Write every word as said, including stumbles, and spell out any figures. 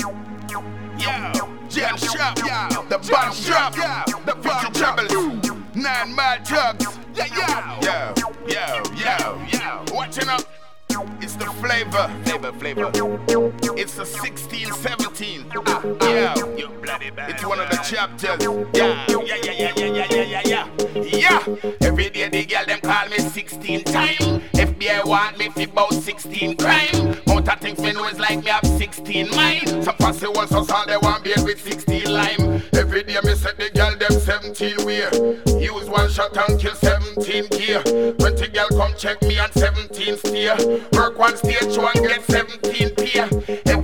Yo, Jam Shop, yo, the bomb drop, yo, the future troubles, nine mile tugs, yeah, yo, yo, yo, yo, watching up. It's the flavor, flavor, flavor. It's the sixteen seventeen. Ah, yeah, you bloody bad. It's one of the chapters. Yeah, yeah, yeah, yeah, yeah, yeah, yeah, yeah. Yeah. Every day the girl them call me sixteen time. F B I want me for about sixteen crime. Mount of things me know is like me have sixteen mind. Some fussy ones so all they want beer with sixteen lime. Every day me set the girl them seventeen wear. Use one shot and kill seventeen gear. twenty girl come check me on seventeen steer. Work one stage show and get seventeen peer.